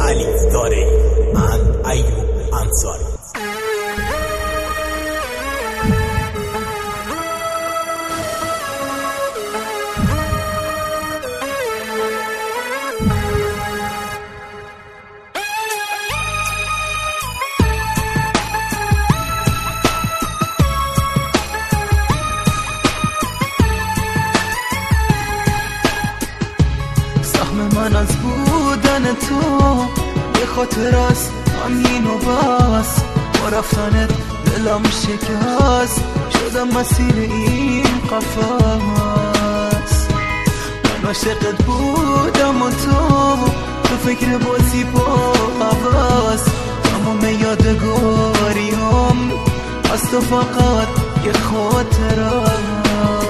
علی داره. من ایوب انصاری. من از بودن تو به خاطر است همین و بس، با رفتنت دلم شکست، شدم مسیر این قفس. من عاشقت بودم و تو فکر بازی با حواس، تمام یادگاریم از تو فقط یه خاطرم.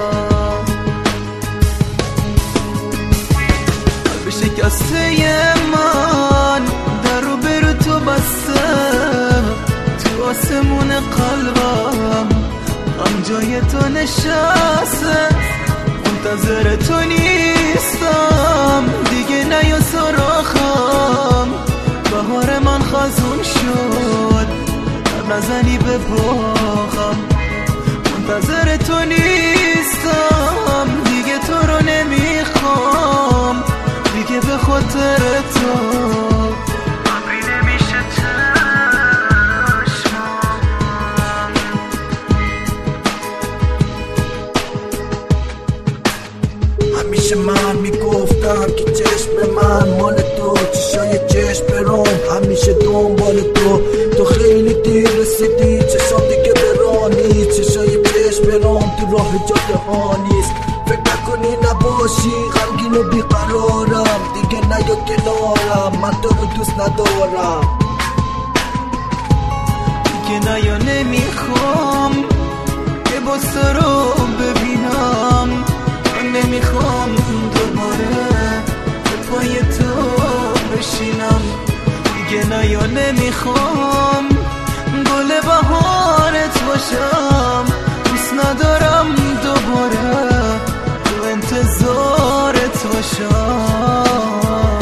شکسته من در رو برو تو بسته، تو آسمون قلبم غم جای تو نشسته. منتظر تو نیستم دیگه، نیا سراخم، بهار من خزون شد، در نزنی به باغم. منتظر تو نیستم دیگه، تو رو نمیخوام دیگه، به خاطر تو ابری نمیشه چشمام. همیشه من میگفتم که چشم من مال تو، چشای چشم برام همیشه دنبال تو. تو خیلی دیر رسیدی، چشام دیگه برانی، چشای چشم برام تو راه جاده ها نیست. فکر نکنی نباشی غمگین و بیقرارم، دیگه نیا کنارم، من تو رو دوست ندارم. دیگه نیا نمیخوام که باز تو رو ببینم، من نمیخوام دوباره به پای تو بشینم. دیگه نیا نمیخوام گل بهارت باشم، دوست ندارم دوباره انتظارت باشم.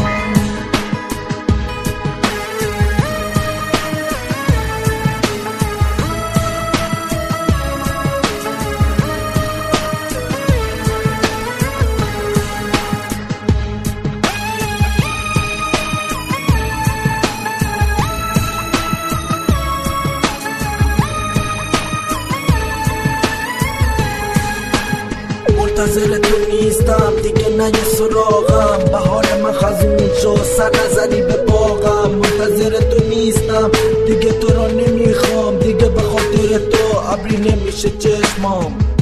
منتظر تو نیستم دیگه، نیا سراغم، بهار من خزون شد، سر نزنی به باغم. منتظر تو نیستم دیگه، تو رو نمیخوام دیگه، به خاطر تو ابری نمیشه چشمام.